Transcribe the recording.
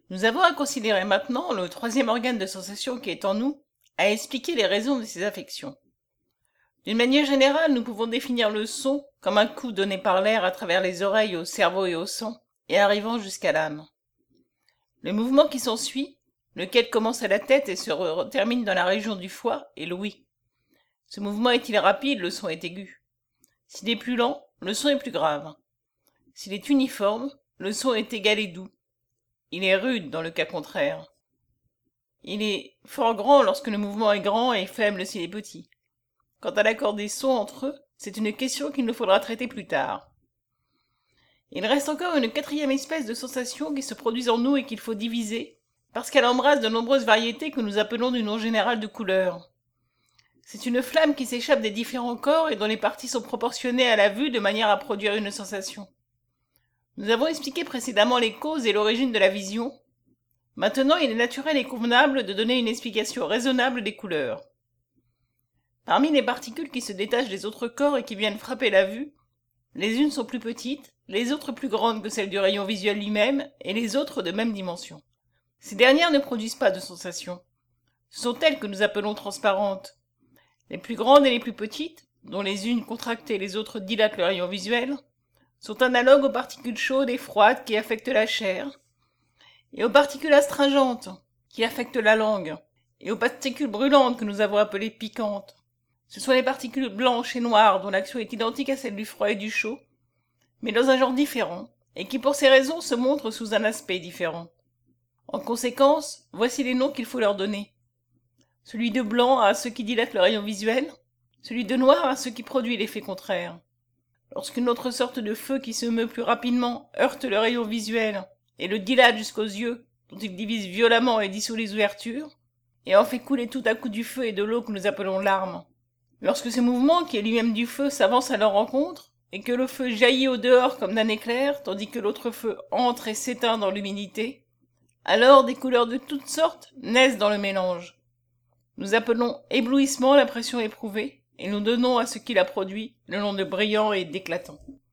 Nous avons à considérer maintenant le troisième organe de sensation qui est en nous, à expliquer les raisons de ces affections. D'une manière générale, nous pouvons définir le son comme un coup donné par l'air à travers les oreilles au cerveau et au sang, et arrivant jusqu'à l'âme. Le mouvement qui s'ensuit, lequel commence à la tête et se termine dans la région du foie, est l'ouïe. Ce mouvement est-il rapide, le son est aigu. S'il est plus lent, le son est plus grave. S'il est uniforme, le son est égal et doux. Il est rude dans le cas contraire. Il est fort grand lorsque le mouvement est grand et faible s'il est petit. Quant à l'accord des sons entre eux, c'est une question qu'il nous faudra traiter plus tard. Il reste encore une quatrième espèce de sensation qui se produit en nous et qu'il faut diviser, parce qu'elle embrasse de nombreuses variétés que nous appelons du nom général de couleurs. C'est une flamme qui s'échappe des différents corps et dont les parties sont proportionnées à la vue de manière à produire une sensation. Nous avons expliqué précédemment les causes et l'origine de la vision. Maintenant, il est naturel et convenable de donner une explication raisonnable des couleurs. Parmi les particules qui se détachent des autres corps et qui viennent frapper la vue, les unes sont plus petites, les autres plus grandes que celles du rayon visuel lui-même, et les autres de même dimension. Ces dernières ne produisent pas de sensation. Ce sont elles que nous appelons transparentes. Les plus grandes et les plus petites, dont les unes contractées et les autres dilatent le rayon visuel, sont analogues aux particules chaudes et froides qui affectent la chair, et aux particules astringentes qui affectent la langue, et aux particules brûlantes que nous avons appelées piquantes. Ce sont les particules blanches et noires dont l'action est identique à celle du froid et du chaud, mais dans un genre différent, et qui pour ces raisons se montrent sous un aspect différent. En conséquence, voici les noms qu'il faut leur donner. Celui de blanc à ceux qui dilatent le rayon visuel, celui de noir à ceux qui produisent l'effet contraire. Lorsqu'une autre sorte de feu qui se meut plus rapidement heurte le rayon visuel et le dilate jusqu'aux yeux, dont il divise violemment et dissout les ouvertures, et en fait couler tout à coup du feu et de l'eau que nous appelons larmes. Lorsque ce mouvement, qui est lui-même du feu, s'avance à leur rencontre, et que le feu jaillit au dehors comme d'un éclair, tandis que l'autre feu entre et s'éteint dans l'humidité, alors des couleurs de toutes sortes naissent dans le mélange. Nous appelons éblouissement la pression éprouvée, et nous donnons à ce qui la produit le nom de brillant et d'éclatant.